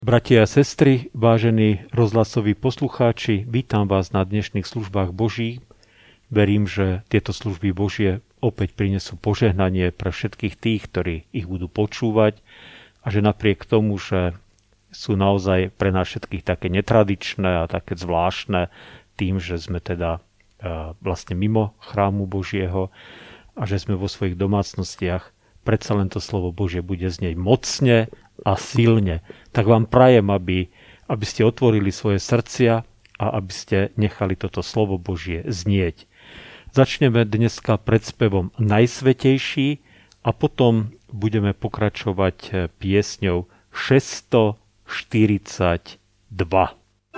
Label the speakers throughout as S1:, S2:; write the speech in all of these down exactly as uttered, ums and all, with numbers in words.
S1: Bratia a sestry, vážení rozhlasoví poslucháči, vítam vás na dnešných službách Božích. Verím, že tieto služby Božie opäť prinesú požehnanie pre všetkých tých, ktorí ich budú počúvať a že napriek tomu, že sú naozaj pre nás všetkých také netradičné a také zvláštne tým, že sme teda e, vlastne mimo chrámu Božieho a že sme vo svojich domácnostiach, predsa len to slovo Božie bude znieť mocne a silne. Tak vám prajem, aby, aby ste otvorili svoje srdcia a aby ste nechali toto slovo Božie znieť. Začneme dneska predspevom Najsvätejší a potom budeme pokračovať piesňou šesťstoštyridsaťdva.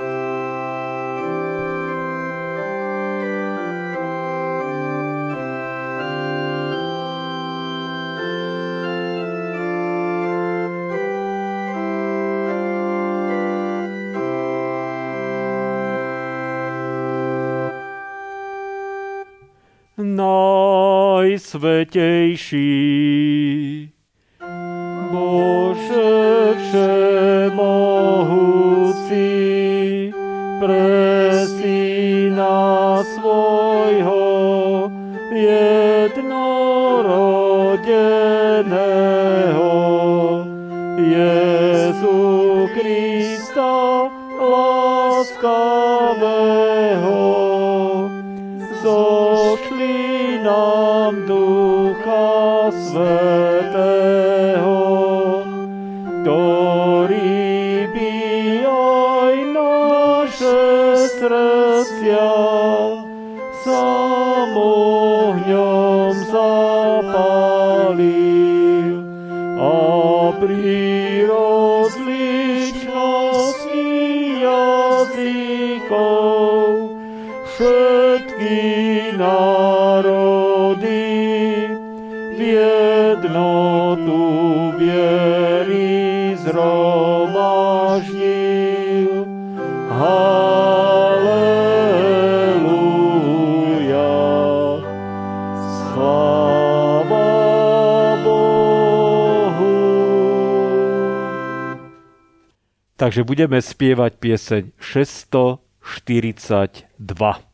S1: Najsvätejší, Bože všemohúci, pre Syna svojho jednorodeného, Jezu Krista láskavého, zošli nám Ducha Svätého, ktorý by aj naše srdcia sám ohňom zapálil a pri rozličnosti jazykov všetky národy v jednotu viery zhromaždil. Halelúja, sláva Bohu. Takže budeme spievať pieseň šesťstoštyridsaťdva.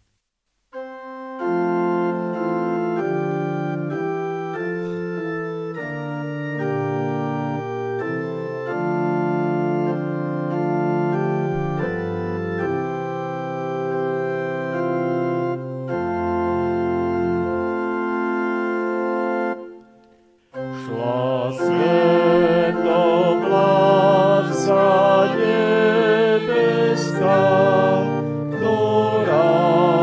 S2: Ktorá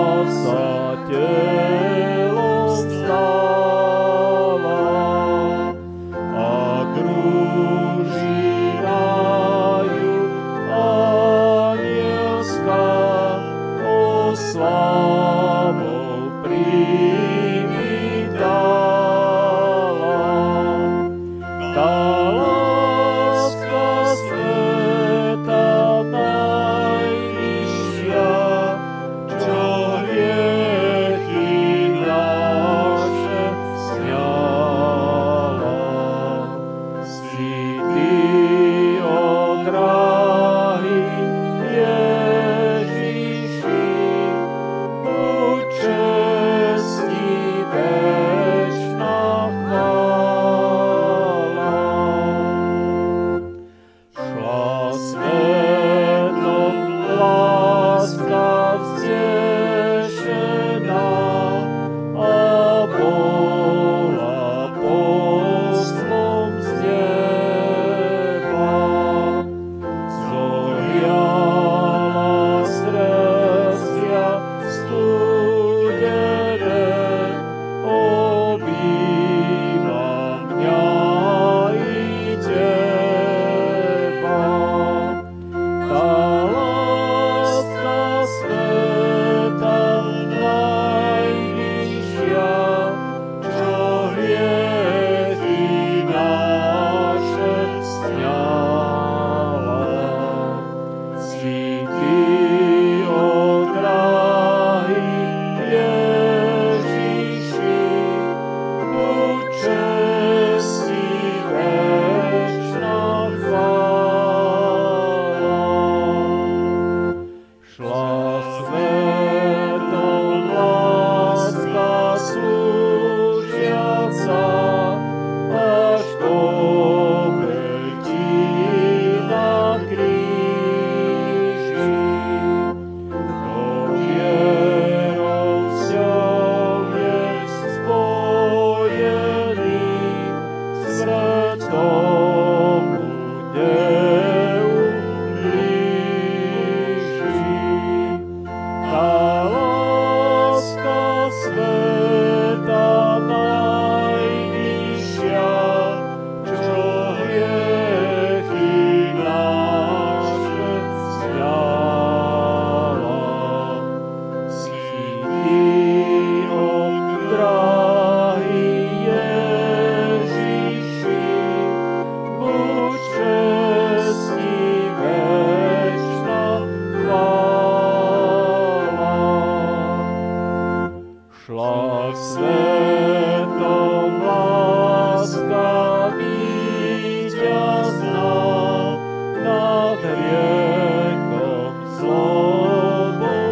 S1: riekom zlobou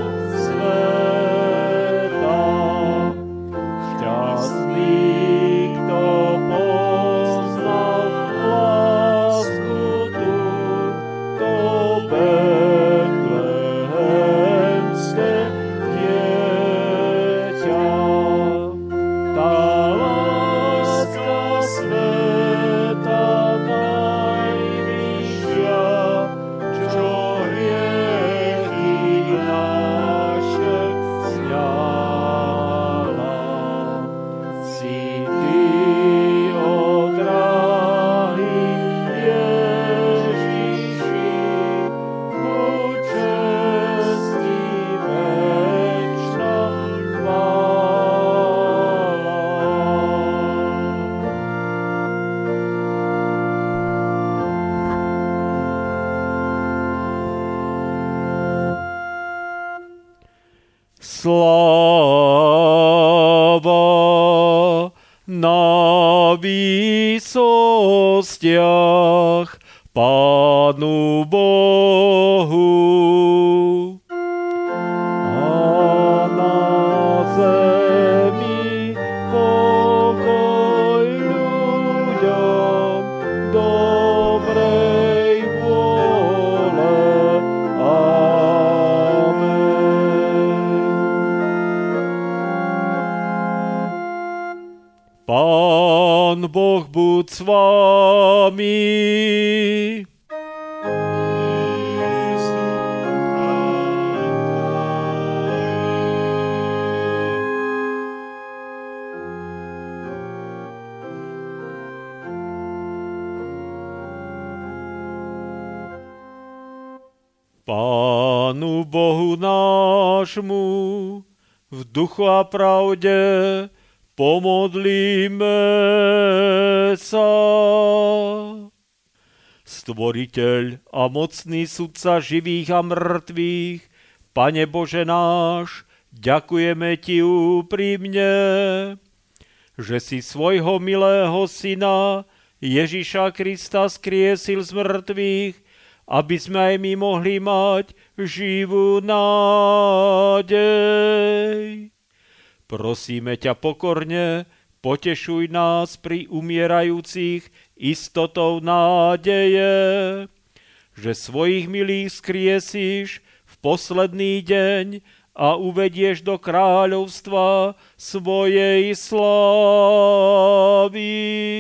S1: sveta. Šťastný, kto poznal lásku tu, to betlehemské dieťa. Tá láska sveta najvyššia, čo hriechy naše sňala. Si ty, ó drahý Ježiši, buď čestí večná chvála. Sláva na výsostiach Pánu Bohu a na zemi pokoj ľuďom dobrej vôle. Amen. Pán Boh buď s vami. Pánu Bohu nášmu v duchu a pravde pomodlíme sa. Stvoriteľ a mocný sudca živých a mŕtvych, Pane Bože náš, ďakujeme Ti úprimne, že si svojho milého syna Ježiša Krista skriesil z mŕtvych, aby sme aj my mohli mať živú nádej. Prosíme ťa pokorne, potešuj nás pri umierajúcich istotou nádeje, že svojich milých skriesíš v posledný deň a uvedieš do kráľovstva svojej slávy.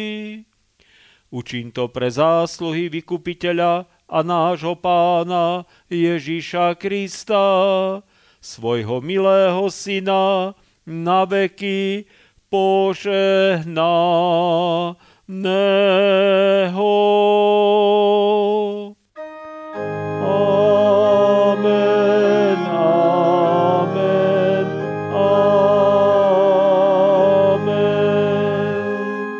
S1: Učiň to pre zásluhy vykupiteľa a nášho Pána Ježiša Krista, svojho milého syna, na veky požehnaného. Amen, amen, amen.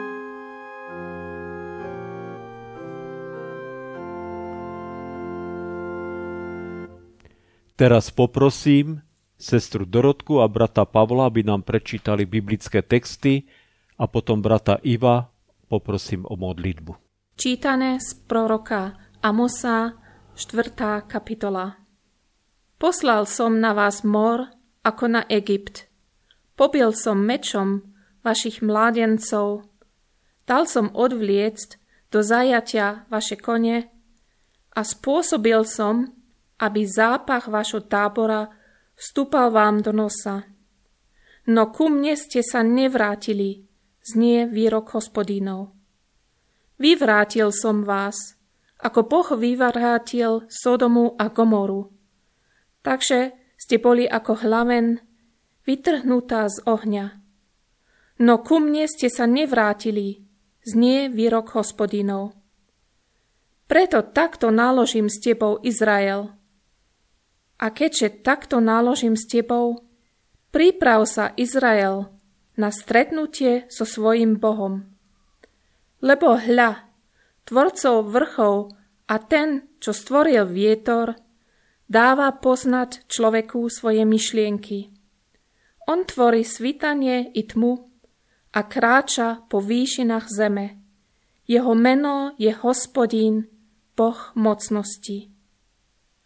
S1: Teraz poprosím sestru Dorotku a brata Pavla, aby nám prečítali biblické texty, a potom brata Iva poprosím o modlitbu.
S2: Čítané z proroka Amosa, štvrtá kapitola. Poslal som na vás mor ako na Egypt. Pobil som mečom vašich mládencov. Dal som odvliecť do zajatia vaše kone a spôsobil som, aby zápach vašho tábora vstúpal vám do nosa. No ku mne ste sa nevrátili, znie výrok Hospodinov. Vyvrátil som vás, ako Boh vyvrátil Sodomu a Gomoru. Takže ste boli ako hlaven, vytrhnutá z ohňa. No ku mne ste sa nevrátili, znie výrok Hospodinov. Preto takto naložím s tebou, Izrael. A keďže takto naložím s tebou, priprav sa, Izrael, na stretnutie so svojím Bohom. Lebo hľa, tvorcov vrchov a ten, čo stvoril vietor, dáva poznať človeku svoje myšlienky. On tvorí svitanie i tmu a kráča po výšinách zeme. Jeho meno je Hospodín, Boh mocnosti.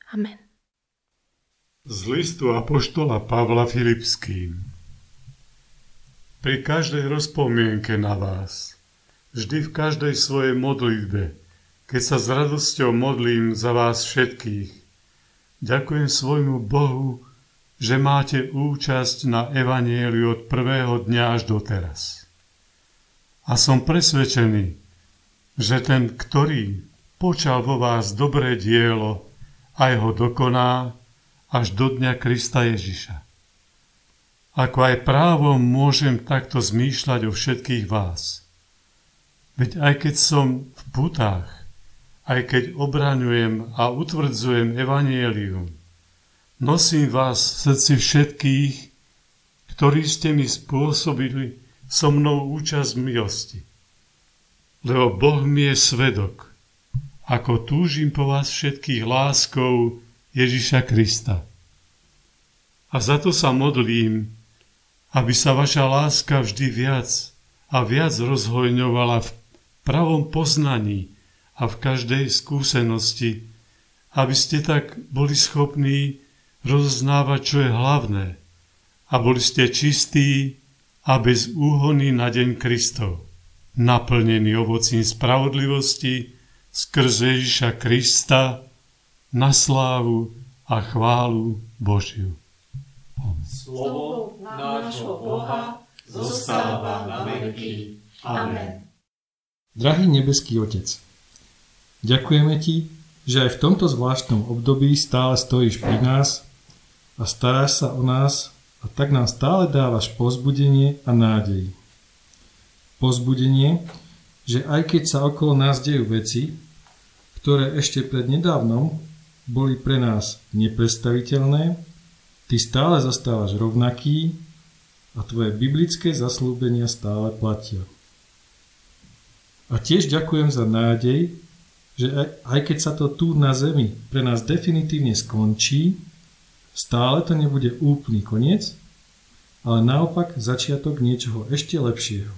S2: Amen.
S3: Z listu apoštola Pavla Filipským. Pri každej rozpomienke na vás, vždy v každej svojej modlitbe, keď sa s radosťou modlím za vás všetkých, ďakujem svojmu Bohu, že máte účasť na evanjeliu od prvého dňa až doteraz. A som presvedčený, že ten, ktorý počal vo vás dobré dielo, aj ho dokoná až do dňa Krista Ježiša. Ako aj právom môžem takto zmýšľať o všetkých vás. Veď aj keď som v putách, aj keď obraňujem a utvrdzujem evanjelium, nosím vás v srdci všetkých, ktorí ste mi spôsobili so mnou účasť v milosti. Lebo Boh mi je svedok, ako túžim po vás všetkých láskou Ježiša Krista. A za to sa modlím, aby sa vaša láska vždy viac a viac rozhojňovala v pravom poznaní a v každej skúsenosti, aby ste tak boli schopní rozoznávať, čo je hlavné, a boli ste čistí a bez úhony na deň Kristov, naplnení ovocím spravodlivosti skrze Ježiša Krista na slávu a chválu Božiu.
S4: Slovo nášho Boha zostáva na veky. Amen.
S5: Drahý nebeský Otec, ďakujeme Ti, že aj v tomto zvláštnom období stále stojíš pri nás a staráš sa o nás a tak nám stále dávaš povzbudenie a nádej. Povzbudenie, že aj keď sa okolo nás dejú veci, ktoré ešte pred nedávnom boli pre nás nepredstaviteľné, Ty stále zostávaš rovnaký a tvoje biblické zasľúbenia stále platia. A tiež ďakujem za nádej, že aj, aj keď sa to tu na zemi pre nás definitívne skončí, stále to nebude úplný koniec, ale naopak začiatok niečoho ešte lepšieho.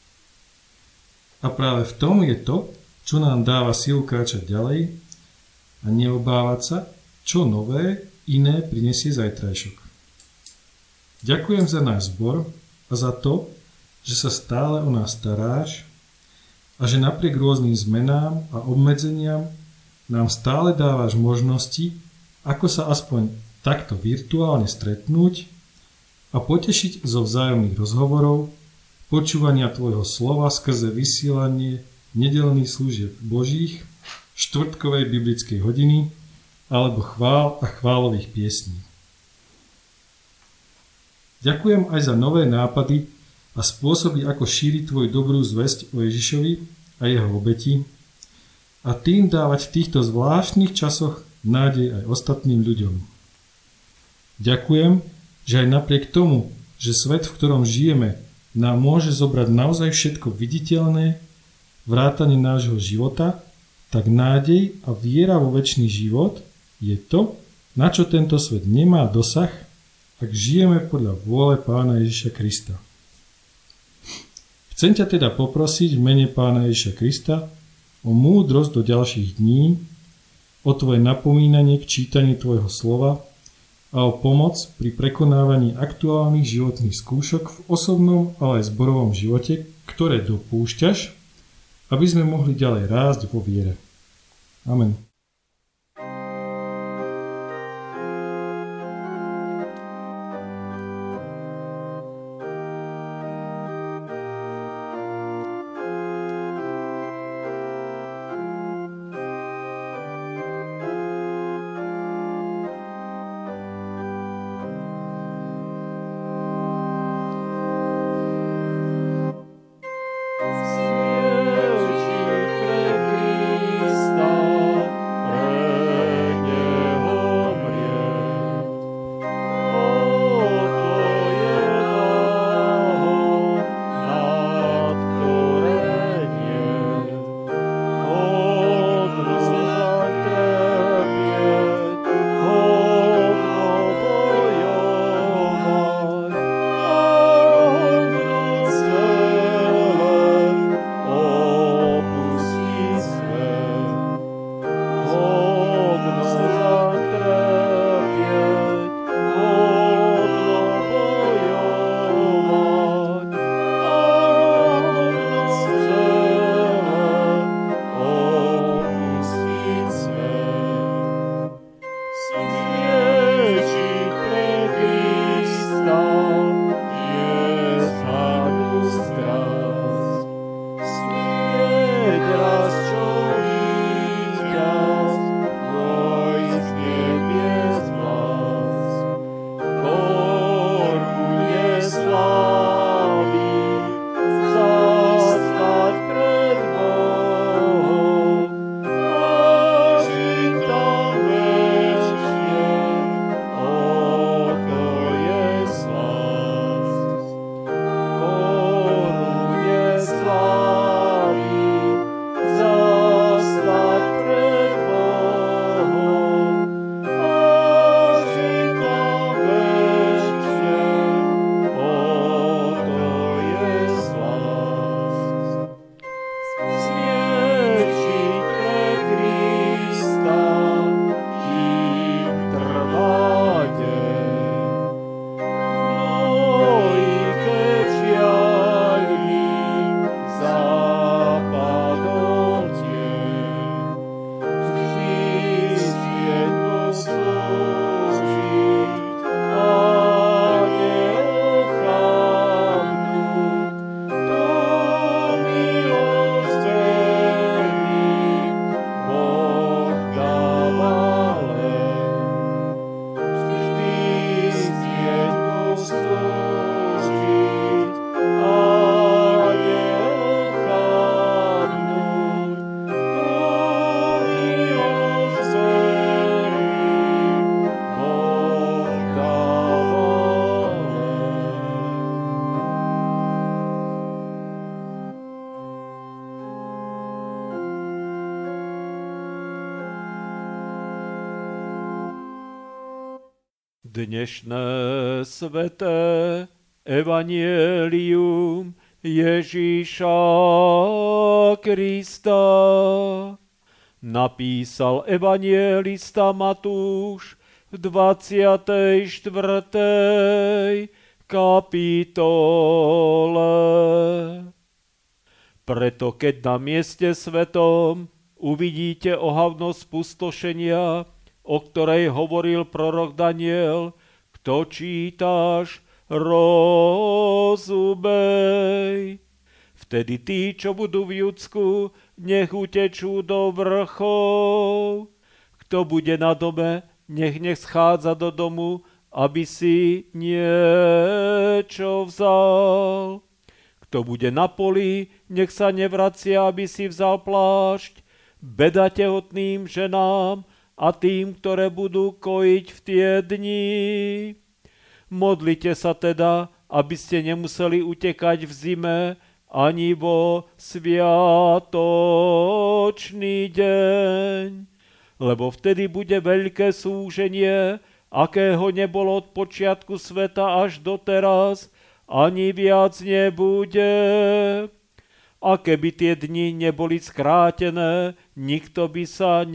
S5: A práve v tom je to, čo nám dáva silu kráčať ďalej a neobávať sa, čo nové, iné prinesie zajtrajšok. Ďakujem za náš zbor a za to, že sa stále o nás staráš a že napriek rôznym zmenám a obmedzeniam nám stále dávaš možnosti, ako sa aspoň takto virtuálne stretnúť a potešiť zo vzájomných rozhovorov, počúvania tvojho slova skrze vysielanie nedeľných služieb Božích, štvrtkovej biblickej hodiny alebo chvál a chválových piesní. Ďakujem aj za nové nápady a spôsoby, ako šíriť tvoju dobrú zvesť o Ježišovi a jeho obeti a tým dávať v týchto zvláštnych časoch nádej aj ostatným ľuďom. Ďakujem, že aj napriek tomu, že svet, v ktorom žijeme, nám môže zobrať naozaj všetko viditeľné, vrátane nášho života, tak nádej a viera vo večný život je to, na čo tento svet nemá dosah, ak žijeme podľa vôle Pána Ježiša Krista. Chcem ťa teda poprosiť v mene Pána Ježiša Krista o múdrosť do ďalších dní, o tvoje napomínanie k čítaniu tvojho slova a o pomoc pri prekonávaní aktuálnych životných skúšok v osobnom, ale aj zborovom živote, ktoré dopúšťaš, aby sme mohli ďalej rásť vo viere. Amen.
S1: Dnešné sveté Evangelium Ježíša Krista napísal evangelista Matúš v dvadsiatej štvrtej kapitole. Preto keď na mieste svetom uvidíte ohavnosť spustošenia, o ktorej hovoril prorok Daniel, kto čítaš, rozumej. Vtedy tí, čo budú v Judsku, nech utečú do vrchov. Kto bude na dome, nech nech schádza do domu, aby si niečo vzal. Kto bude na poli, nech sa nevracia, aby si vzal plášť. Beda tehotným ženám a tým, ktoré budú kojiť v tie dni. Modlite sa teda, aby ste nemuseli utekať v zime ani vo sviatočný deň, lebo vtedy bude veľké súženie, akého nebolo od počiatku sveta až doteraz, ani viac nebude. A keby tie dni neboli skrátené, nikto by sa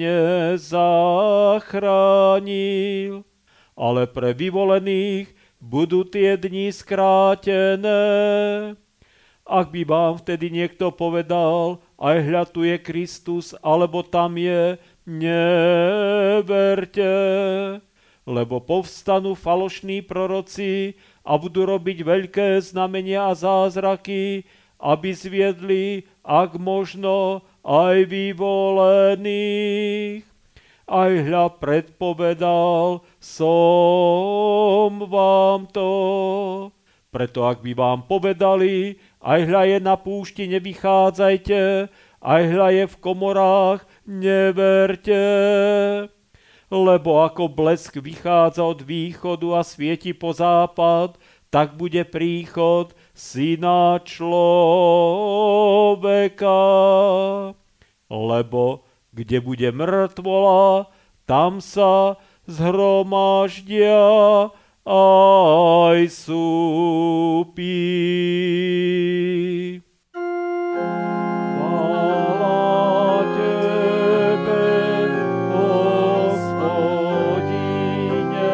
S1: nezachránil. Ale pre vyvolených budú tie dni skrátené. Ak by vám vtedy niekto povedal, aj hľa tu je Kristus, alebo tam je, neverte. Lebo povstanú falošní proroci a budú robiť veľké znamenia a zázraky, aby zviedli, ak možno, aj vyvolených. Aj hľa predpovedal som vám to. Preto ak by vám povedali, aj hľa je na púšti, nevychádzajte, aj hľa je v komorách, neverte. Lebo ako blesk vychádza od východu a svieti po západ, tak bude príchod Syna človeka. Lebo kde bude mŕtvola, tam sa zhromaždia aj súpy. Chvála Tebe, Hospodine.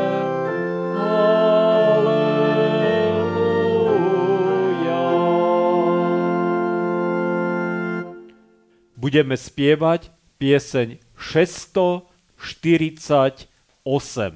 S1: Halelúja. Budeme spievať pieseň šesťstoštyridsaťosem.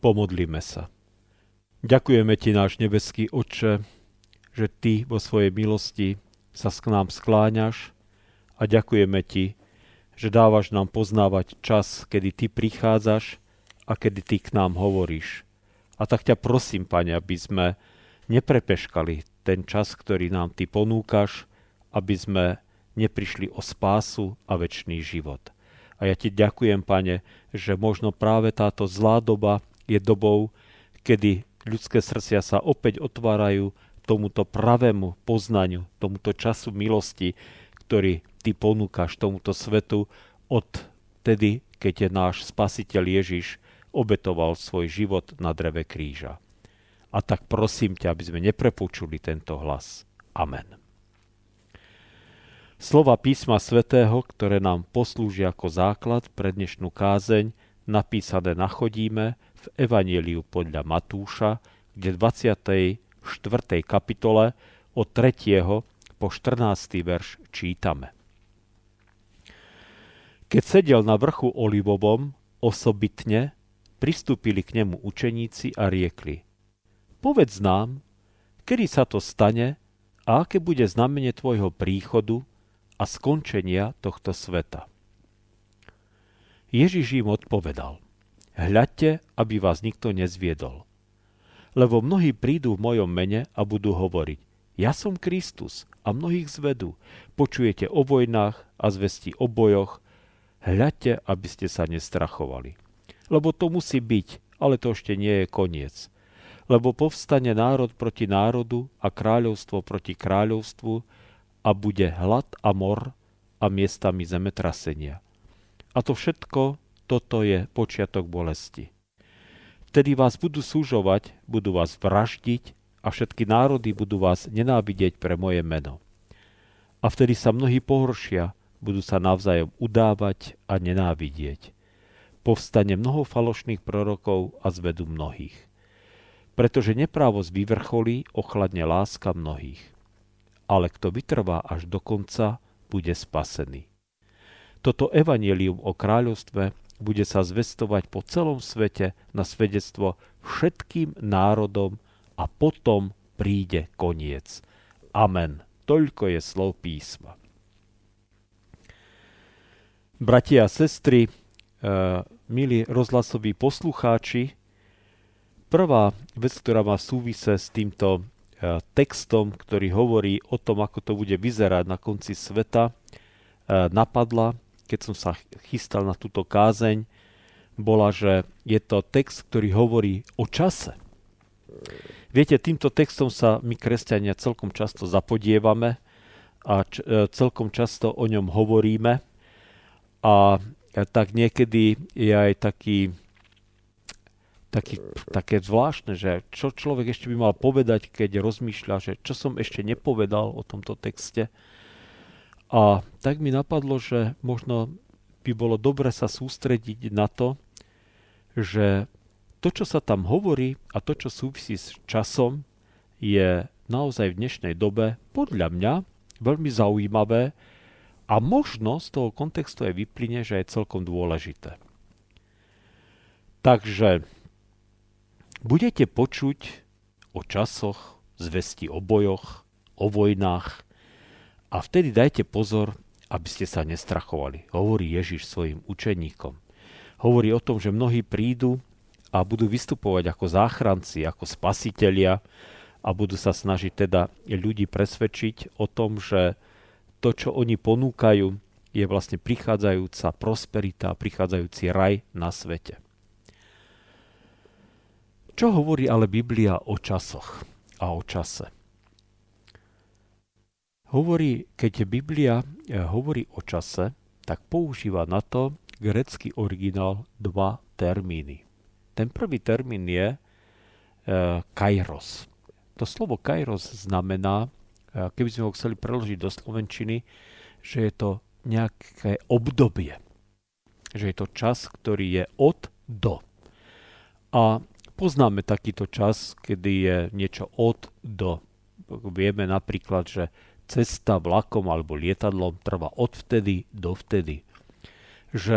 S1: Pomodlíme sa. Ďakujeme Ti, náš nebeský Otče, že Ty vo svojej milosti sa k nám skláňaš a ďakujeme Ti, že dávaš nám poznávať čas, kedy Ty prichádzaš a kedy Ty k nám hovoríš. A tak ťa prosím, Pane, aby sme neprepeškali ten čas, ktorý nám Ty ponúkaš, aby sme neprišli o spásu a večný život. A ja Ti ďakujem, Pane, že možno práve táto zlá doba je dobou, kedy ľudské srdcia sa opäť otvárajú tomuto pravému poznaniu, tomuto času milosti, ktorý Ty ponúkaš tomuto svetu od tedy, keď je náš Spasiteľ Ježiš obetoval svoj život na dreve kríža. A tak prosím ťa, aby sme neprepočuli tento hlas. Amen. Slova písma svätého, ktoré nám poslúžia ako základ pre dnešnú kázeň, napísané nachodíme v Evanjeliu podľa Matúša, kde v dvadsiatej štvrtej kapitole od tretieho po štrnásty verš čítame. Keď sedel na vrchu Olivovom, osobitne pristúpili k nemu učeníci a riekli: Povedz nám, kedy sa to stane a aké bude znamenie tvojho príchodu a skončenia tohto sveta. Ježiš im odpovedal: Hľadte, aby vás nikto nezviedol. Lebo mnohí prídu v mojom mene a budú hovoriť: Ja som Kristus, a mnohých zvedú. Počujete o vojnách a zvesti o bojoch. Hľadte, aby ste sa nestrachovali. Lebo to musí byť, ale to ešte nie je koniec. Lebo povstane národ proti národu a kráľovstvo proti kráľovstvu, a bude hlad a mor a miestami zemetrasenia. A to všetko, toto je počiatok bolesti. Vtedy vás budú súžovať, budú vás vraždiť a všetky národy budú vás nenávidieť pre moje meno. A vtedy sa mnohí pohoršia, budú sa navzájom udávať a nenávidieť. Povstane mnoho falošných prorokov a zvedú mnohých. Pretože neprávosť vyvrcholí, ochladne láska mnohých. Ale kto vytrvá až do konca, bude spasený. Toto evanjelium o kráľovstve bude sa zvestovať po celom svete na svedectvo všetkým národom a potom príde koniec. Amen. Toľko je slov písma. Bratia a sestry, e, milí rozhlasoví poslucháči, prvá vec, ktorá má súvise s týmto textom, ktorý hovorí o tom, ako to bude vyzerať na konci sveta, napadla, keď som sa chystal na túto kázeň, bola, že je to text, ktorý hovorí o čase. Viete, týmto textom sa my, kresťania, celkom často zapodievame a č- celkom často o ňom hovoríme a tak niekedy je aj taký Taký, také zvláštne, že čo človek ešte by mal povedať, keď rozmýšľa, že čo som ešte nepovedal o tomto texte. A tak mi napadlo, že možno by bolo dobre sa sústrediť na to, že to, čo sa tam hovorí a to, čo súvisí s časom, je naozaj v dnešnej dobe podľa mňa veľmi zaujímavé a možno z toho kontextu aj vyplyne, že je celkom dôležité. Takže budete počuť o časoch, zvesti o bojoch, o vojnách a vtedy dajte pozor, aby ste sa nestrachovali. Hovorí Ježiš svojim učeníkom. Hovorí o tom, že mnohí prídu a budú vystupovať ako záchranci, ako spasitelia a budú sa snažiť teda ľudí presvedčiť o tom, že to, čo oni ponúkajú, je vlastne prichádzajúca prosperita, prichádzajúci raj na svete. Čo hovorí ale Biblia o časoch a o čase? Hovorí, keď Biblia hovorí o čase, tak používa na to grécky originál dva termíny. Ten prvý termín je e, kairos. To slovo kairos znamená, e, keby sme ho chceli preložiť do slovenčiny, že je to nejaké obdobie. Že je to čas, ktorý je od do. A poznáme takýto čas, kedy je niečo od do. Vieme napríklad, že cesta vlakom alebo lietadlom trvá od vtedy do vtedy. Že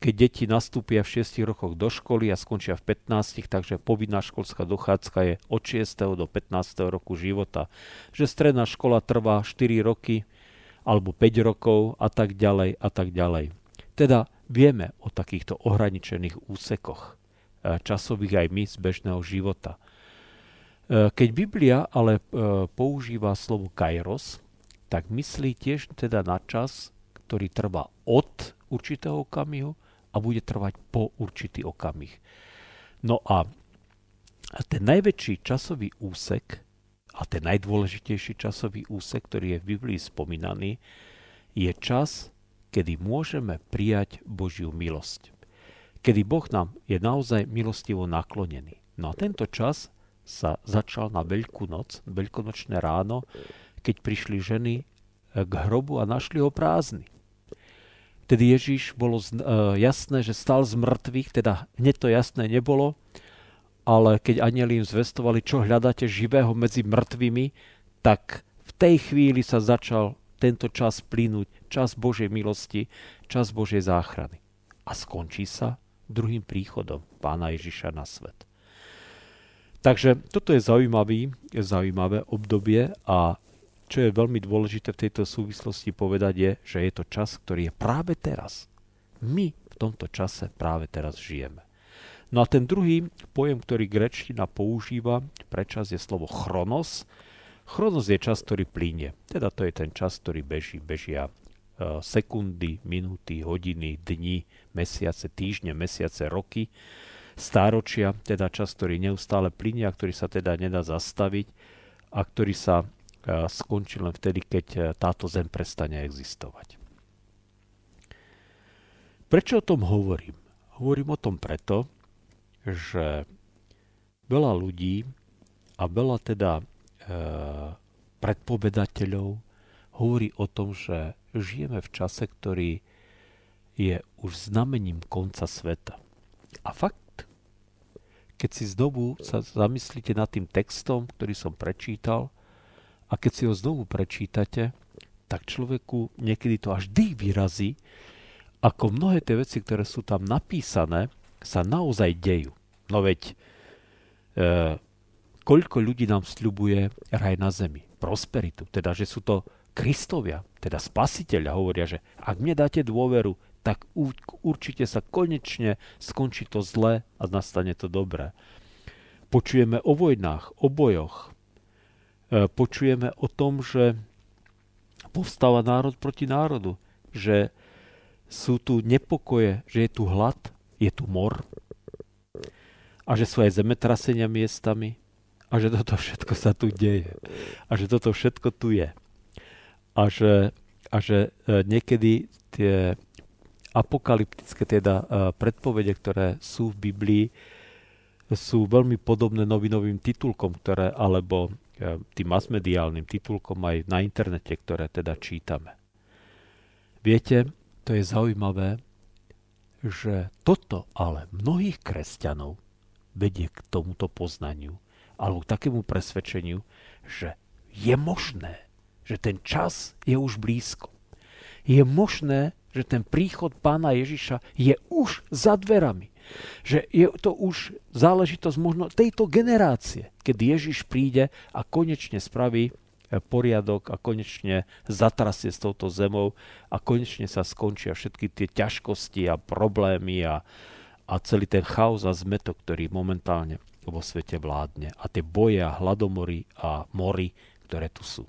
S1: keď deti nastúpia v šiestich rokoch do školy a skončia v pätnástich, takže povinná školská dochádzka je od šiesteho do pätnásteho roku života. Že stredná škola trvá štyri roky alebo päť rokov a tak ďalej a tak ďalej. Teda vieme o takýchto ohraničených úsekoch časových aj my z bežného života. Keď Biblia ale používa slovo kairos, tak myslí tiež teda na čas, ktorý trvá od určitého okamihu a bude trvať po určitý okamih. No a ten najväčší časový úsek a ten najdôležitejší časový úsek, ktorý je v Biblii spomínaný, je čas, kedy môžeme prijať Božiu milosť. Kedy Boh nám je naozaj milostivo naklonený. No a tento čas sa začal na Veľkú noc, veľkonočné ráno, keď prišli ženy k hrobu a našli ho prázdny. Tedy Ježiš bolo uh, jasné, že stal z mŕtvych, teda hneď to jasné nebolo, ale keď anjeli im zvestovali, čo hľadáte živého medzi mŕtvými, tak v tej chvíli sa začal tento čas plynúť, čas Božej milosti, čas Božej záchrany. A skončí sa druhým príchodom Pána Ježiša na svet. Takže toto je zaujímavý, je zaujímavé obdobie a čo je veľmi dôležité v tejto súvislosti povedať je, že je to čas, ktorý je práve teraz. My v tomto čase práve teraz žijeme. No a ten druhý pojem, ktorý gréčtina používa pre čas je slovo chronos. Chronos je čas, ktorý plynie. Teda to je ten čas, ktorý beží. Bežia uh, sekundy, minúty, hodiny, dni, mesiace, týždne, mesiace, roky, stáročia, teda čas, ktorý neustále plynie a ktorý sa teda nedá zastaviť a ktorý sa skončí len vtedy, keď táto zem prestane existovať. Prečo o tom hovorím? Hovorím o tom preto, že veľa ľudí a veľa teda e, predpovedateľov hovorí o tom, že žijeme v čase, ktorý je už znamením konca sveta. A fakt, keď si znovu sa zamyslíte nad tým textom, ktorý som prečítal, a keď si ho znovu prečítate, tak človeku niekedy to až dých vyrazí, ako mnohé tie veci, ktoré sú tam napísané, sa naozaj dejú. No veď, e, koľko ľudí nám sľubuje raj na zemi, prosperitu, teda, že sú to Kristovia, teda spasiteľa, hovoria, že ak mne dáte dôveru, tak určite sa konečne skončí to zlé a nastane to dobré. Počujeme o vojnách, o bojoch, počujeme o tom, že povstáva národ proti národu, že sú tu nepokoje, že je tu hlad, je tu mor a že sú aj zemetrasenia miestami a že toto všetko sa tu deje a že toto všetko tu je. A že, a že niekedy tie apokalyptické teda predpovede, ktoré sú v Biblii, sú veľmi podobné novinovým titulkom, ktoré, alebo tým masmediálnym titulkom aj na internete, ktoré teda čítame. Viete, to je zaujímavé, že toto ale mnohých kresťanov vedie k tomuto poznaniu alebo k takému presvedčeniu, že je možné, že ten čas je už blízko. Je možné, že ten príchod Pána Ježiša je už za dverami. Že je to už záležitosť možno tejto generácie, keď Ježiš príde a konečne spraví poriadok a konečne zatrasie s touto zemou a konečne sa skončia všetky tie ťažkosti a problémy a, a celý ten chaos a zmetok, ktorý momentálne vo svete vládne a tie boje a hladomory a mory, ktoré tu sú.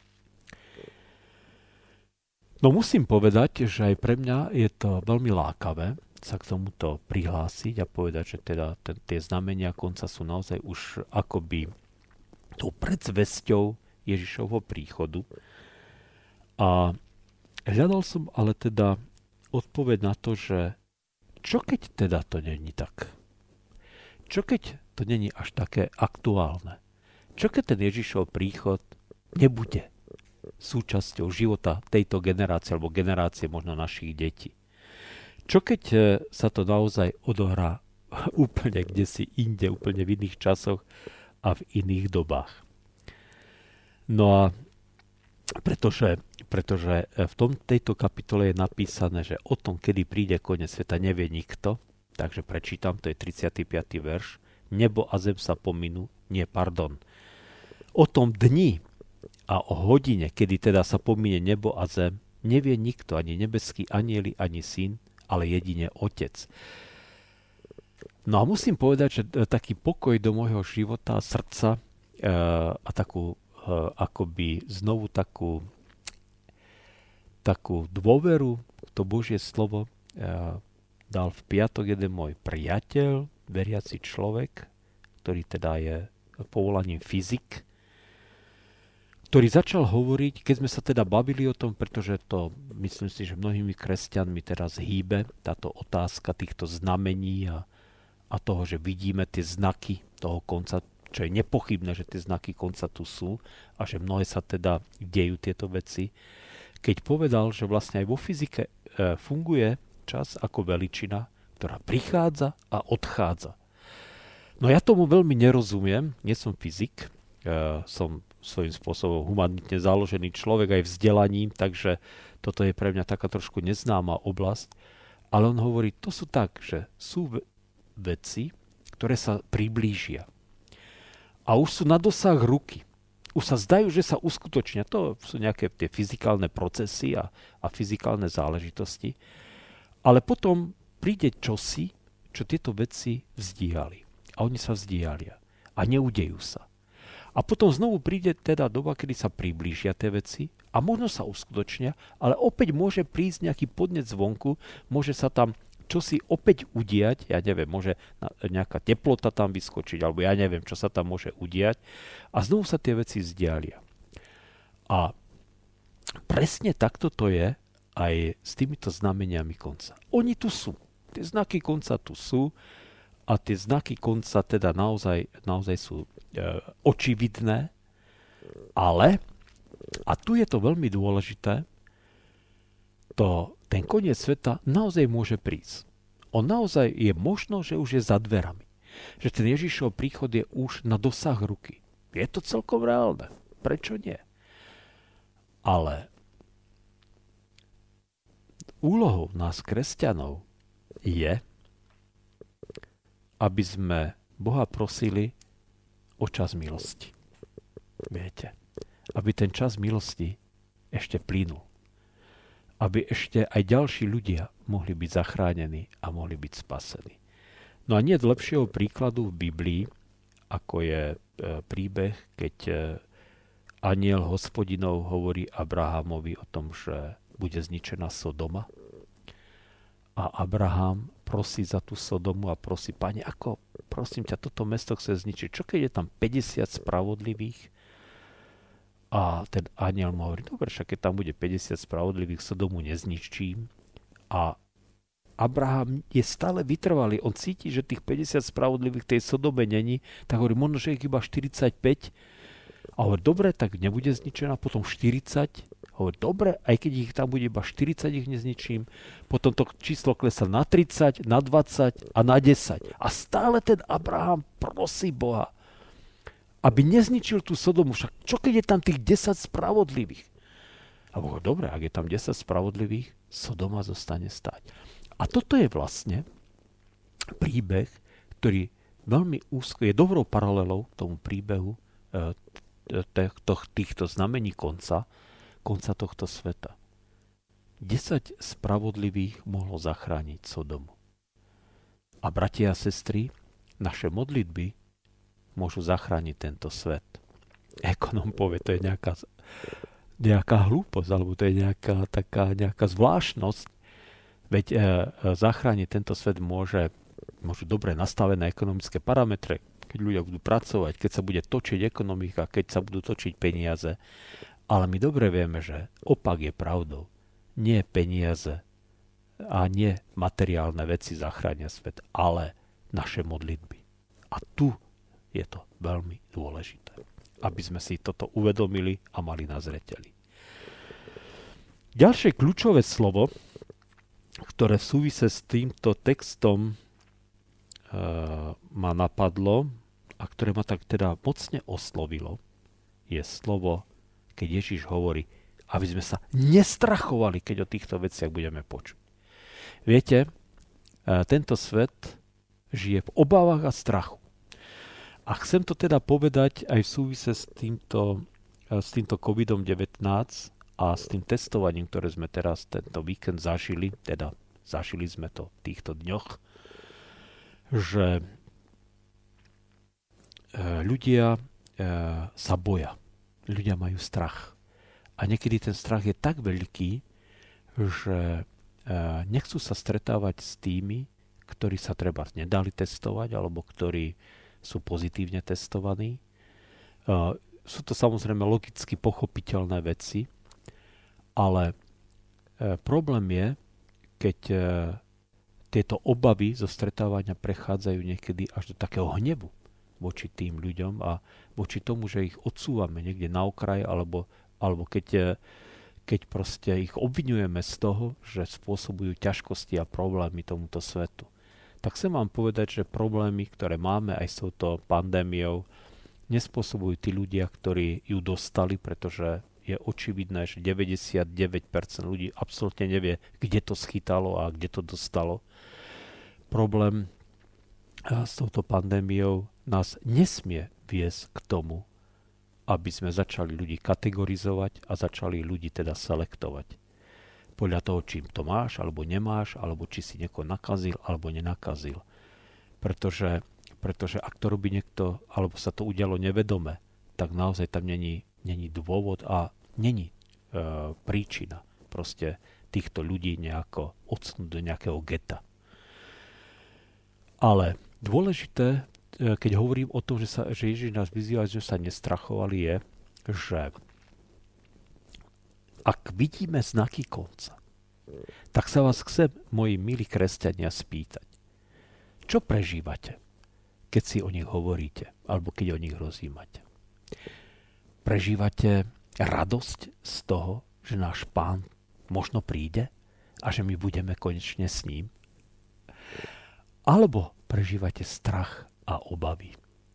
S1: No musím povedať, že aj pre mňa je to veľmi lákavé sa k tomuto prihlásiť a povedať, že teda ten, tie znamenia konca sú naozaj už akoby tou predzvesťou Ježišovho príchodu. A hľadal som ale teda odpoveď na to, že čo keď teda to není tak? Čo keď to není až také aktuálne? Čo keď ten Ježišov príchod nebude súčasťou života tejto generácie alebo generácie možno našich detí? Čo keď sa to naozaj odohrá úplne kdesi inde, úplne v iných časoch a v iných dobách? No a pretože pretože v tom, tejto kapitole je napísané, že o tom, kedy príde koniec sveta, nevie nikto. Takže prečítam, to je tridsiaty piaty verš. Nebo a zem sa pominú, nie, pardon. O tom dni a o hodine, kedy teda sa pomíne nebo a zem, nevie nikto, ani nebeský anjeli, ani syn, ale jedine Otec. No a musím povedať, že taký pokoj do môjho života, srdca e, a takú, e, akoby znovu takú takú dôveru, to Božie slovo e, dal v piatok jeden môj priateľ, veriaci človek, ktorý teda je povolaním fyzik, ktorý začal hovoriť, keď sme sa teda bavili o tom, pretože to, myslím si, že mnohými kresťanmi teraz hýbe táto otázka týchto znamení a, a toho, že vidíme tie znaky toho konca, čo je nepochybné, že tie znaky konca tu sú a že mnohé sa teda dejú tieto veci. Keď povedal, že vlastne aj vo fyzike e, funguje čas ako veličina, ktorá prichádza a odchádza. No ja tomu veľmi nerozumiem, nie som fyzik, e, som svojím spôsobom humanitne založený človek aj vzdelaním, takže toto je pre mňa taká trošku neznáma oblasť. Ale on hovorí, to sú tak, že sú ve- veci, ktoré sa priblížia. A už sú na dosah ruky. Už sa zdajú, že sa uskutočnia. To sú nejaké tie fyzikálne procesy a, a fyzikálne záležitosti. Ale potom príde čosi, čo tieto veci vzdíhali. A oni sa vzdíhalia. A neudejú sa. A potom znovu príde teda doba, kedy sa priblížia tie veci a možno sa uskutočnia, ale opäť môže prísť nejaký podnec zvonku, môže sa tam čosi opäť udiať, ja neviem, môže nejaká teplota tam vyskočiť, alebo ja neviem, čo sa tam môže udiať a znovu sa tie veci vzdialia. A presne takto to je aj s týmito znameniami konca. Oni tu sú. Tie znaky konca tu sú a tie znaky konca teda naozaj, naozaj sú e, očividné, ale, a tu je to veľmi dôležité, to ten koniec sveta naozaj môže prísť. On naozaj je možno, že už je za dverami. Že ten Ježišov príchod je už na dosah ruky. Je to celkom reálne. Prečo nie? Ale úlohou nás, kresťanov, je, aby sme Boha prosili o čas milosti. Viete? Aby ten čas milosti ešte plynul. Aby ešte aj ďalší ľudia mohli byť zachránení a mohli byť spasení. No a nie je lepšieho príkladu v Biblii, ako je e, príbeh, keď e, anjel Hospodinov hovorí Abrahamovi o tom, že bude zničená Sodoma. A Abraham prosí za tú Sodomu a prosí, Pane, ako, prosím ťa, toto mesto chce zničiť. Čo keď je tam päťdesiat spravodlivých? A ten anjel mu hovorí, dobre, však keď tam bude päťdesiat spravodlivých, Sodomu nezničím. A Abraham je stále vytrvalý. On cíti, že tých päťdesiat spravodlivých tej Sodome není, tak hovorí, možno, že ich iba štyridsaťpäť. A hovorí, dobre, tak nebude zničená, potom štyridsať. Hovorí, dobre, aj keď ich tam bude iba štyridsať, ich nezničím. Potom to číslo klesá na tridsať, na dvadsať a na desať. A stále ten Abraham prosí Boha, aby nezničil tú Sodomu. Však čo keď je tam tých desať spravodlivých? A Boh, dobre, ak je tam desať spravodlivých, Sodoma zostane stáť. A toto je vlastne príbeh, ktorý veľmi úzko je dobrou paralelou tomu príbehu e, týchto, týchto znamení konca, konca tohto sveta. desať spravodlivých mohlo zachrániť Sodomu. A bratia a sestry, naše modlitby môžu zachrániť tento svet. Ekonom povie, to je nejaká, nejaká hlúposť, alebo to je nejaká, taká, nejaká zvláštnosť. Veď e, zachrániť tento svet môže, môžu dobre nastavené ekonomické parametre, keď ľudia budú pracovať, keď sa bude točiť ekonomika, keď sa budú točiť peniaze. Ale my dobre vieme, že opak je pravdou. Nie peniaze a nie materiálne veci zachránia svet, ale naše modlitby. A tu je to veľmi dôležité, aby sme si toto uvedomili a mali na zreteli. Ďalšie kľúčové slovo, ktoré súvisí s týmto textom, e, ma napadlo a ktoré ma tak teda mocne oslovilo, je slovo, keď Ježiš hovorí, aby sme sa nestrachovali, keď o týchto veciach budeme počuť. Viete, tento svet žije v obávach a strachu. A chcem to teda povedať aj v súvise s týmto, s týmto kovid devätnásť a s tým testovaním, ktoré sme teraz tento víkend zažili, teda zažili sme to v týchto dňoch, že ľudia sa boja. Ľudia majú strach. A niekedy ten strach je tak veľký, že nechcú sa stretávať s tými, ktorí sa treba nedali testovať, alebo ktorí sú pozitívne testovaní. Sú to samozrejme logicky pochopiteľné veci, ale problém je, keď tieto obavy zo stretávania prechádzajú niekedy až do takého hnevu voči tým ľuďom a voči tomu, že ich odsúvame niekde na okraj, alebo, alebo keď, keď proste ich obviňujeme z toho, že spôsobujú ťažkosti a problémy tomuto svetu. Tak chcem vám povedať, že problémy, ktoré máme aj s touto pandémiou, nespôsobujú tí ľudia, ktorí ju dostali, pretože je očividné, že deväťdesiatdeväť percent ľudí absolútne nevie, kde to schytalo a kde to dostalo. Problém s touto pandémiou nás nesmie viesť k tomu, aby sme začali ľudí kategorizovať a začali ľudí teda selektovať. Podľa toho, čím to máš, alebo nemáš, alebo či si niekoho nakazil, alebo nenakazil. Pretože, pretože ak to robí niekto, alebo sa to udialo nevedome, tak naozaj tam není, není dôvod a není e, príčina proste týchto ľudí nejako odsnúť do nejakého geta. Ale dôležité, keď hovorím o tom, že, sa, že Ježiš nás vyzýva, že sa nestrachovali, je, že ak vidíme znaky konca, tak sa vás chcem, moji milí kresťania, spýtať. Čo prežívate, keď si o nich hovoríte, alebo keď o nich rozjímate? Prežívate radosť z toho, že náš Pán možno príde a že my budeme konečne s ním? Alebo prežívate strach a obavy?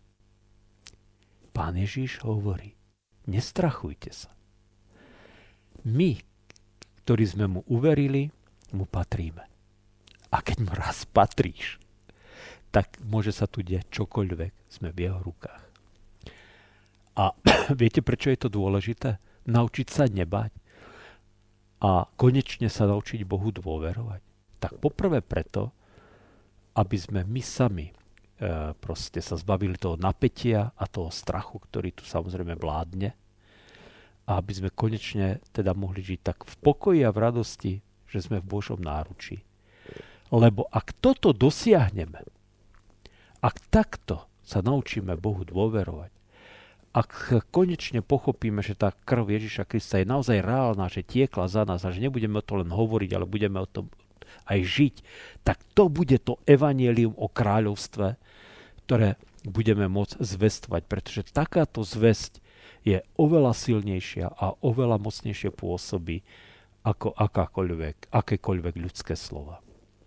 S1: Pán Ježiš hovorí, nestrachujte sa. My, ktorí sme mu uverili, mu patríme. A keď mu raz patríš, tak môže sa tu diať čokoľvek, sme v jeho rukách. A viete, prečo je to dôležité? Naučiť sa nebať a konečne sa naučiť Bohu dôverovať. Tak poprvé preto, aby sme my sami e, proste sa zbavili toho napätia a toho strachu, ktorý tu samozrejme vládne, a aby sme konečne teda mohli žiť tak v pokoji a v radosti, že sme v Božom náručí. Lebo ak toto dosiahneme, ak takto sa naučíme Bohu dôverovať, ak konečne pochopíme, že tá krv Ježiša Krista je naozaj reálna, že tiekla za nás a že nebudeme o to len hovoriť, ale budeme o tom aj žiť, tak to bude to evanjelium o kráľovstve, ktoré budeme môcť zvestovať, pretože takáto zvesť je oveľa silnejšia a oveľa mocnejšie pôsobí ako akákoľvek, akékoľvek ľudské slova.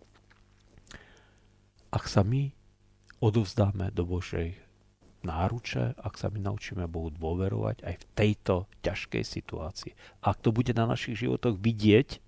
S1: Ak sa my odovzdáme do Božej náruče, ak sa my naučíme Bohu dôverovať aj v tejto ťažkej situácii, ak to bude na našich životoch vidieť,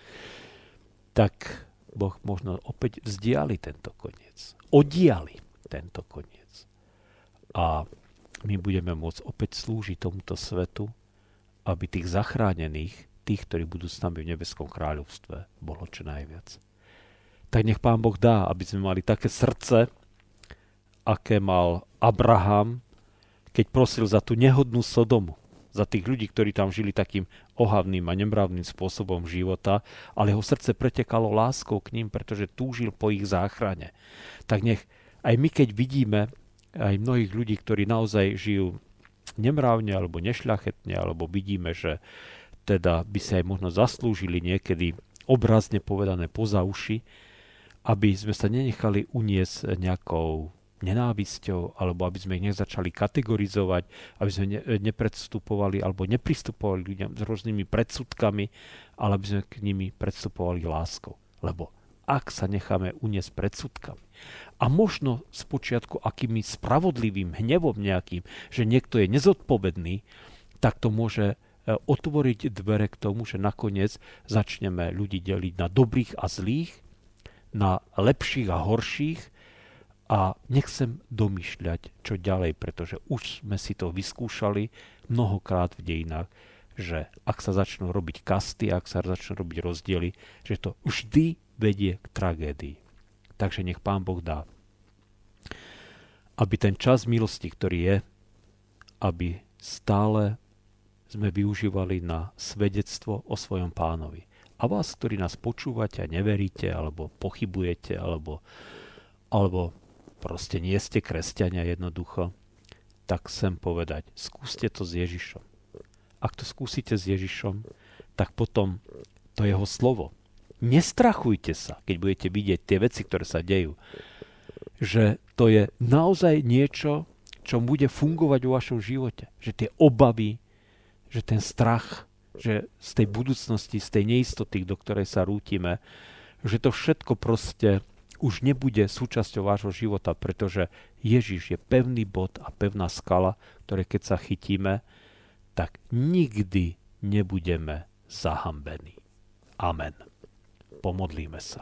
S1: tak Boh možno opäť vzdiali tento koniec. Oddiali tento koniec. A my budeme môcť opäť slúžiť tomuto svetu, aby tých zachránených, tých, ktorí budú s nami v nebeskom kráľovstve, bolo čo najviac. Tak nech Pán Boh dá, aby sme mali také srdce, aké mal Abraham, keď prosil za tú nehodnú Sodomu, za tých ľudí, ktorí tam žili takým ohavným a nemravným spôsobom života, ale jeho srdce pretekalo láskou k ním, pretože túžil po ich záchrane. Tak nech aj my, keď vidíme aj mnohých ľudí, ktorí naozaj žijú nemravne alebo nešľachetne, alebo vidíme, že teda by sa aj možno zaslúžili niekedy obrazne povedané poza uši, aby sme sa nenechali uniesť nejakou nenávisťou, alebo aby sme ich nezačali kategorizovať, aby sme ne, nepredstupovali alebo nepristupovali ľuďom s rôznymi predsudkami, ale aby sme k nimi predstupovali láskou. Lebo ak sa necháme uniesť predsudkami a možno spočiatku akými spravodlivým hnevom nejakým, že niekto je nezodpovedný, tak to môže otvoriť dvere k tomu, že nakoniec začneme ľudí deliť na dobrých a zlých, na lepších a horších a nechcem domýšľať, čo ďalej, pretože už sme si to vyskúšali mnohokrát v dejinách, že ak sa začnú robiť kasty, ak sa začnú robiť rozdiely, že to vždy vedie k tragédii. Takže nech Pán Boh dá, aby ten čas milosti, ktorý je, aby stále sme využívali na svedectvo o svojom Pánovi. A vás, ktorí nás počúvate a neveríte, alebo pochybujete, alebo, alebo proste nie ste kresťania jednoducho, tak chcem povedať, skúste to s Ježišom. Ak to skúsite s Ježišom, tak potom to jeho slovo. Nestrachujte sa, keď budete vidieť tie veci, ktoré sa dejú, že to je naozaj niečo, čo bude fungovať vo vašom živote. Že tie obavy, že ten strach, že z tej budúcnosti, z tej neistoty, do ktorej sa rútime, že to všetko proste už nebude súčasťou vášho života, pretože Ježiš je pevný bod a pevná skala, ktoré keď sa chytíme, tak nikdy nebudeme zahambení. Amen. Pomodlíme sa.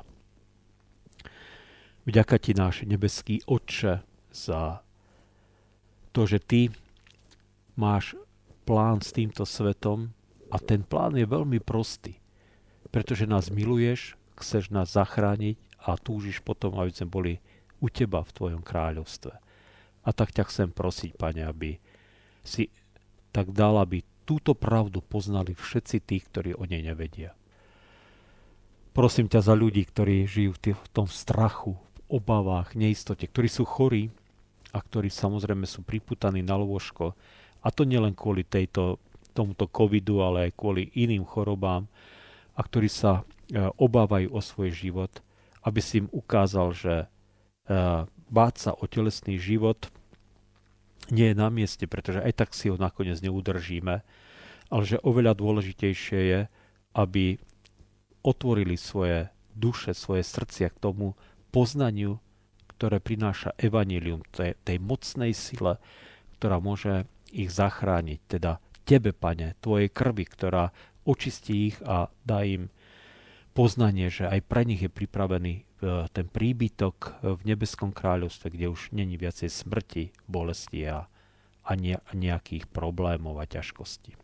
S1: Vďaka ti, náš nebeský Otče, za to, že ty máš plán s týmto svetom a ten plán je veľmi prostý, pretože nás miluješ, chceš nás zachrániť a túžiš potom, aby sme boli u teba v tvojom kráľovstve. A tak ťa chcem prosiť, Pane, aby si tak dal, aby túto pravdu poznali všetci tí, ktorí o nej nevedia. Prosím ťa za ľudí, ktorí žijú v, tých, v tom strachu, v obavách, neistote, ktorí sú chorí a ktorí samozrejme sú pripútaní na lôžko. A to nielen kvôli tejto, tomuto covidu, ale aj kvôli iným chorobám a ktorí sa e, obávajú o svoj život, aby si im ukázal, že e, báť sa o telesný život nie je na mieste, pretože aj tak si ho nakoniec neudržíme, ale že oveľa dôležitejšie je, aby otvorili svoje duše, svoje srdcia k tomu poznaniu, ktoré prináša evanjelium, tej, tej mocnej sile, ktorá môže ich zachrániť, teda tebe, Pane, tvojej krvi, ktorá očistí ich a dá im poznanie, že aj pre nich je pripravený ten príbytok v nebeskom kráľovstve, kde už není viacej smrti, bolesti a, a, ne, a nejakých problémov a ťažkostí.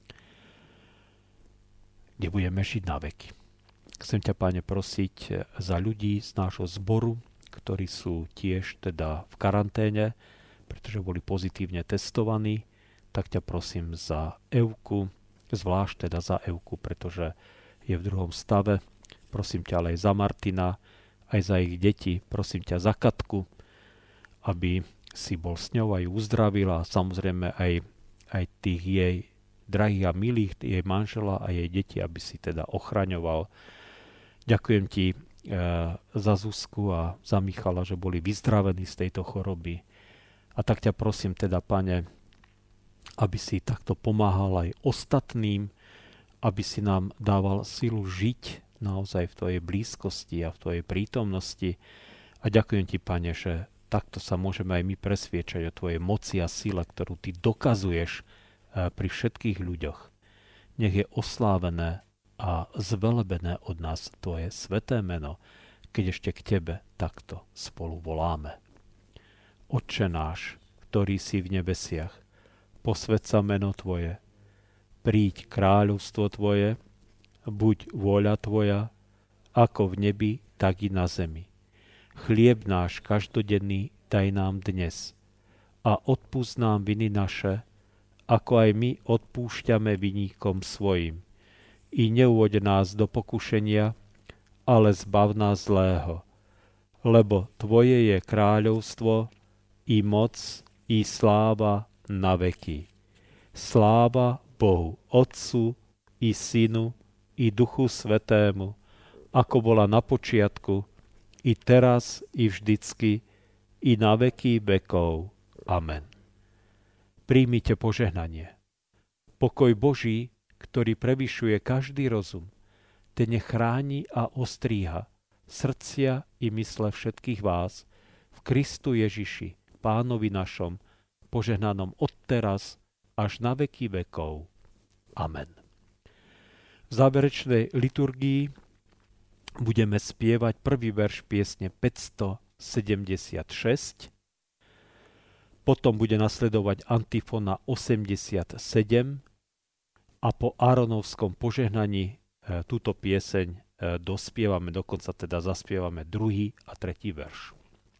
S1: Kde budeme žiť na veky. Chcem ťa, Pane, prosiť za ľudí z nášho zboru, ktorí sú tiež teda v karanténe, pretože boli pozitívne testovaní, tak ťa prosím za Evku, zvlášť teda za Evku, pretože je v druhom stave. Prosím ťa ale aj za Martina, aj za ich deti. Prosím ťa za Katku, aby si bol s ňou aj uzdravil a samozrejme aj, aj tých jej drahých a milých, jej manžela a jej deti, aby si teda ochraňoval. Ďakujem ti e, za Zuzku a za Michala, že boli vyzdravení z tejto choroby. A tak ťa prosím teda, Pane, aby si takto pomáhal aj ostatným, aby si nám dával silu žiť naozaj v tvojej blízkosti a v tvojej prítomnosti. A ďakujem ti, Pane, že takto sa môžeme aj my presviečať o tvojej moci a sile, ktorú ty dokazuješ e, pri všetkých ľuďoch. Nech je oslávené a zvelebené od nás tvoje sveté meno, keď ešte k tebe takto spolu voláme. Otče náš, ktorý si v nebesiach, posväť sa meno tvoje, príď kráľovstvo tvoje, buď vôľa tvoja, ako v nebi, tak i na zemi. Chlieb náš každodenný daj nám dnes a odpusť nám viny naše, ako aj my odpúšťame viníkom svojim. I neuvoď nás do pokušenia, ale zbav nás zlého. Lebo tvoje je kráľovstvo, i moc, i sláva na veky. Sláva Bohu Otcu, i Synu, i Duchu Svätému, ako bola na počiatku, i teraz, i vždycky, i na veky vekov. Amen. Príjmite požehnanie. Pokoj Boží, ktorý prevyšuje každý rozum, ten nech chráni a ostríha srdcia i mysle všetkých vás v Kristu Ježiši, Pánovi našom, požehnanom odteraz až na veky vekov. Amen. V záverečnej liturgii budeme spievať prvý verš piesne päťstosedemdesiatšesť, potom bude nasledovať antifona osemdesiatsedem a po Áronovskom požehnaní e, túto pieseň e, dospievame, dokonca teda zaspievame druhý a tretí verš.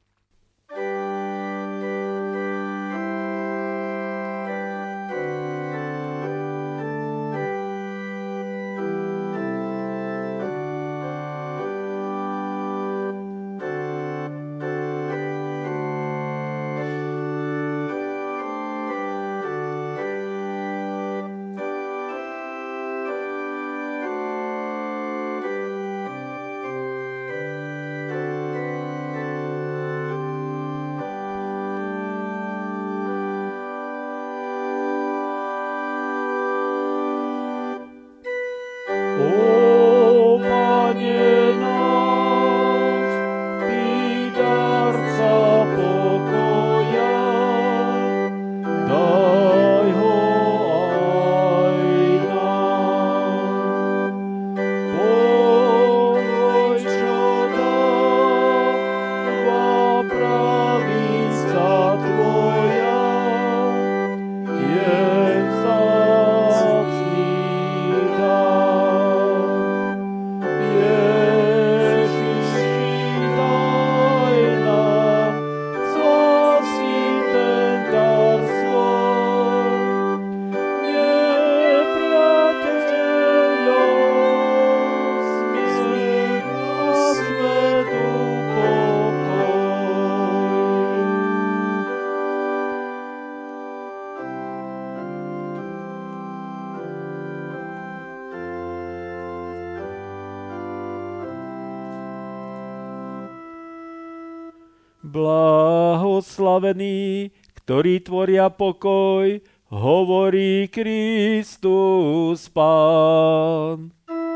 S1: Blahoslavení, ktorí tvoria pokoj, hovorí Kristus Pán.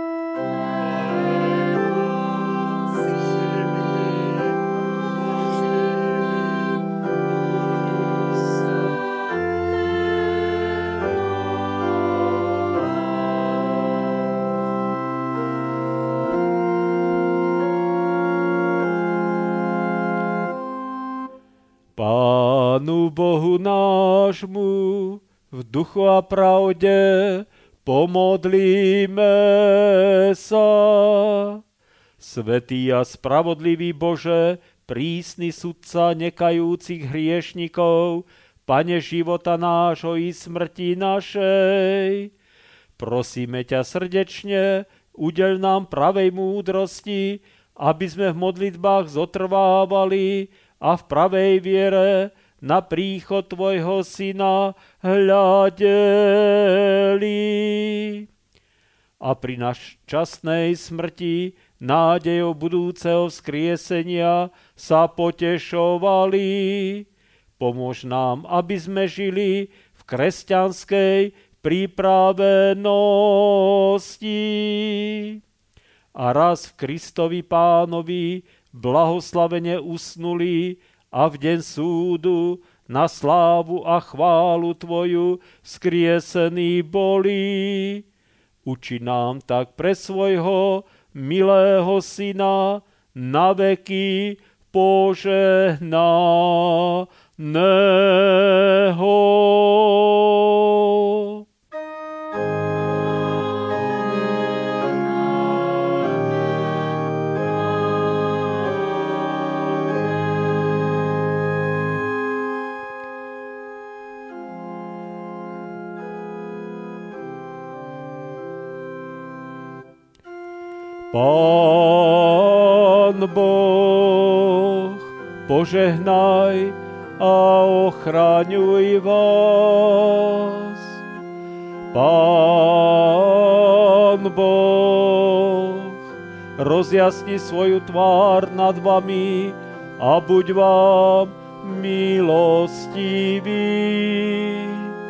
S1: Pánu Bohu nášmu v duchu a pravde pomodlíme sa. Svätý a spravodlivý Bože, prísny sudca nekajúcich hriešnikov, Pane života nášho i smrti našej, prosíme ťa srdečne, udeľ nám pravej múdrosti, aby sme v modlitbách zotrvávali a v pravej viere na príchod tvojho syna hľadeli. A pri našťastnej smrti nádejou budúceho vzkriesenia sa potešovali. Pomôž nám, aby sme žili v kresťanskej pripravenosti. A raz v Kristovi Pánovi blahoslavene usnuli a v deň súdu na slávu a chválu tvoju skriesení boli. Uči nám tak pre svojho milého syna na veky požehnaného. Pán Boh, požehnaj a ochraňuj vás. Pán Boh, rozjasni svoju tvár nad vami a buď vám milostivý.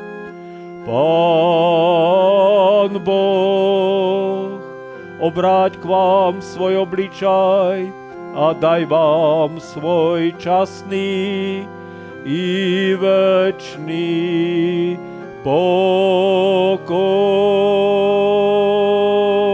S1: Pán Boh, obráť k vám svoj obličaj a daj vám svoj časný i večný pokoj.